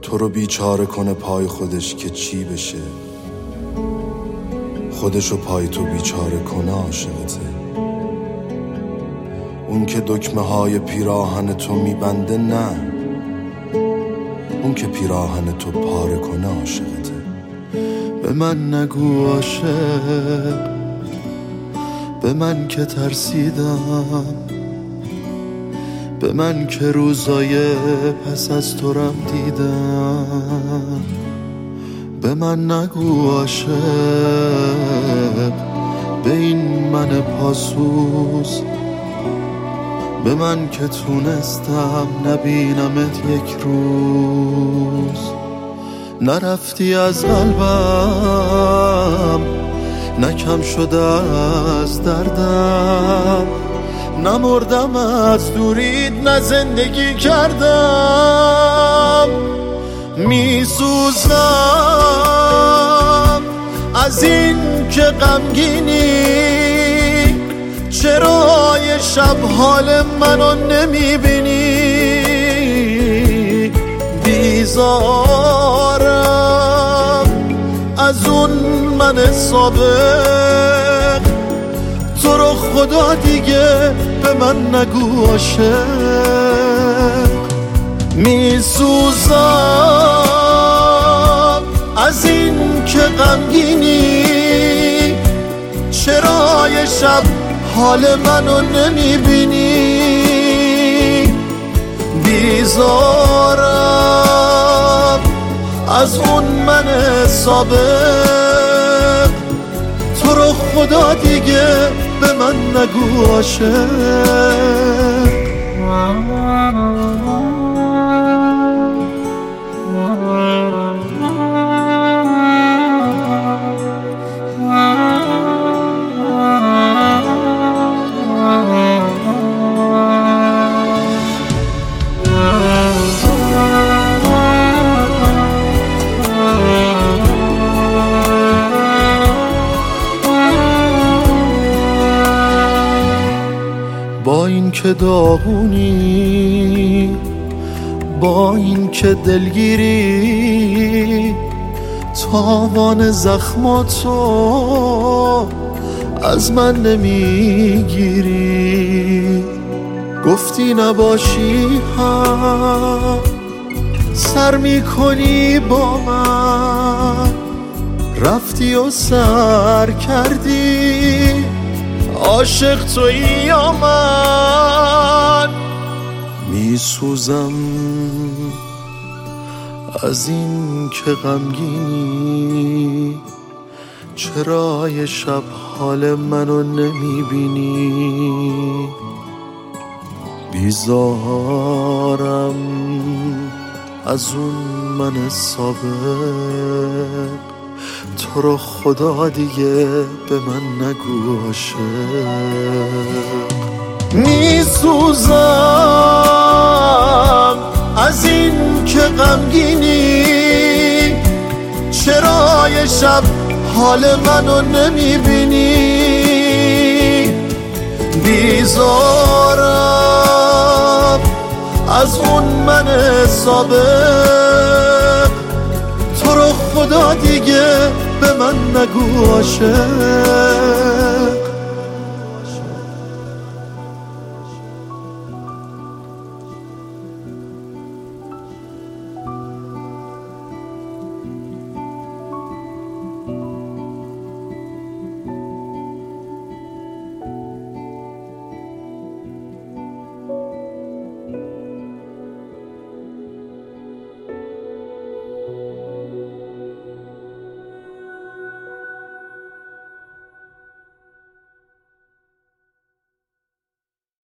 تو رو بیچاره کنه پای خودش که چی بشه، خودشو پای تو بیچاره کنه عاشقته. اون که دکمه های پیراهن تو میبنده نه، اون که پیراهن تو پاره کنه عاشقته. به من نگو عاشق، به من که ترسیدم، به من که روزای پس از تو رم دیدم. به من نگو عاشق، به این من پاسوز، به من که تونستم نبینمت یک روز. نرفتی از قلبم، نکم شده از دردم، نمردم از دورید نه زندگی کردم. میسوزم از این که غمگینی، چرا یه شب حال منو نمیبینی؟ بیزارم از اون من سابق، تو رو خدا دیگه به من نگو عاشق. میسوزم از این که غمگینی، چرا یه شب حال منو نمیبینی؟ بیزارم از اون من سابق، تو رو خدا دیگه به من نگو عاشق. با این که داغونی، با این که دلگیری، تاوان زخماتو از من نمیگیری. گفتی نباشی هم سر میکنی با من، رفتی و سر کردی، عاشق تویی یا من؟ میسوزم از این که غمگینی، چرا یه شب حال منو نمیبینی؟ بیزارم از اون من سابق، تو رو خدا دیگه به من نگو عاشق. میسوزم از این که غمگینی، چرا یه شب حال منو نمیبینی؟ بیزارم از اون من سابق، تو رو خدا دیگه به من نگو عاشق.